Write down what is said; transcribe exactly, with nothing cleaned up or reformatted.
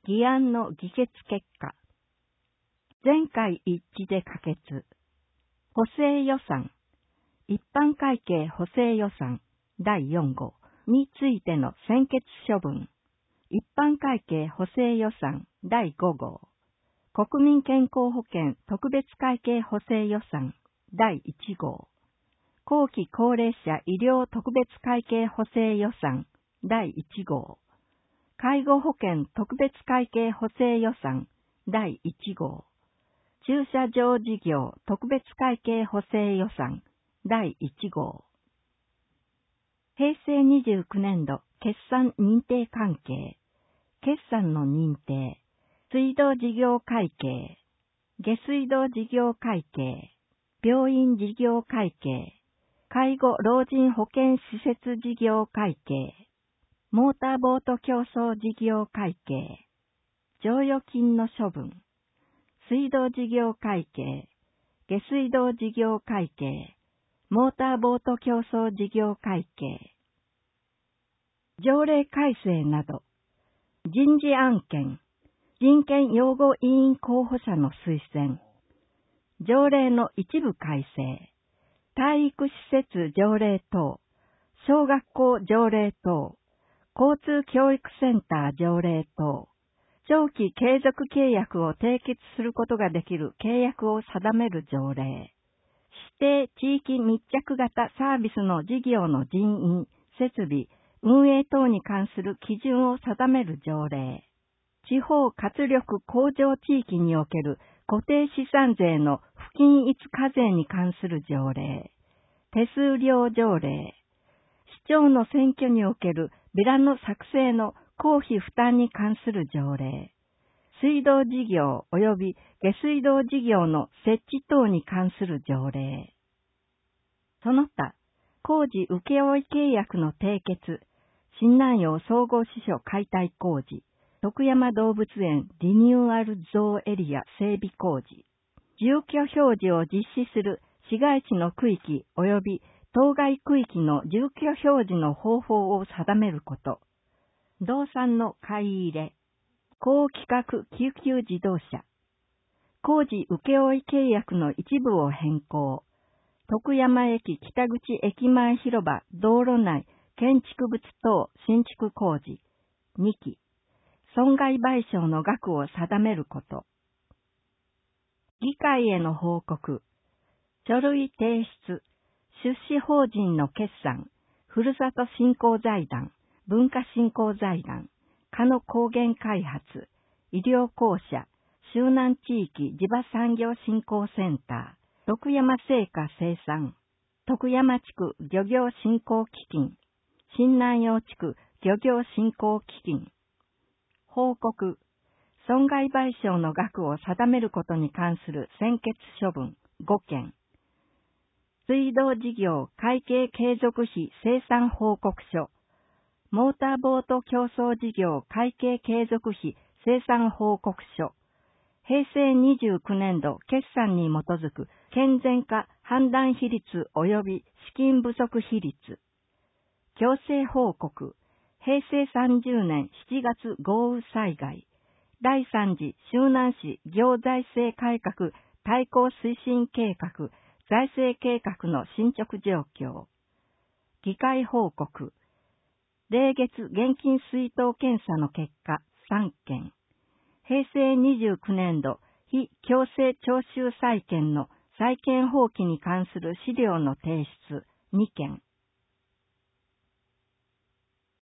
議案の議決結果。全会一致で可決。補正予算。一般会計補正予算だいよん号についての専決処分。一般会計補正予算だいご号。国民健康保険特別会計補正予算だいいち号。後期高齢者医療特別会計補正予算だいいち号。介護保険特別会計補正予算だいいち号。駐車場事業特別会計補正予算だいいち号。平成にじゅうきゅうねん度決算認定関係。決算の認定。水道事業会計。下水道事業会計。病院事業会計。介護老人保健施設事業会計。モーターボート競争事業会計。剰余金の処分。水道事業会計。下水道事業会計。モーターボート競争事業会計。条例改正など。人事案件。人権擁護委員候補者の推薦。条例の一部改正。体育施設条例等。小学校条例等。交通教育センター条例等。長期継続契約を締結することができる契約を定める条例。指定地域密着型サービスの事業の人員、設備、運営等に関する基準を定める条例。地方活力向上地域における固定資産税の不均一課税に関する条例。手数料条例。市長の選挙におけるビラの作成の公費負担に関する条例。水道事業及び下水道事業の設置等に関する条例。その他、工事請負契約の締結、新南陽総合支所解体工事、徳山動物園リニューアルゾーエリア整備工事、住居表示を実施する市街地の区域及び当該区域の住居表示の方法を定めること、動産の買い入れ、高規格救急自動車、工事請負契約の一部を変更、徳山駅北口駅前広場道路内建築物等新築工事、にき、損害賠償の額を定めること、議会への報告、書類提出、出資法人の決算、ふるさと振興財団、文化振興財団、鹿野高原開発、医療公社、周南地域地場産業振興センター、徳山製菓生産、徳山地区漁業振興基金、新南陽地区漁業振興基金。報告、損害賠償の額を定めることに関する専決処分ごけん。水道事業会計継続費生産報告書。モーターボート競争事業会計継続費生産報告書。平成にじゅうきゅうねん度決算に基づく健全化判断比率及び資金不足比率。強制報告。平成さんじゅうねんしちがつ豪雨災害。だいさん次周南市行財政改革対抗推進計画財政計画の進捗状況。議会報告。例月現金出納検査の結果さんけん。平成にじゅうきゅうねん度非強制徴収債権の債権放棄に関する資料の提出にけん。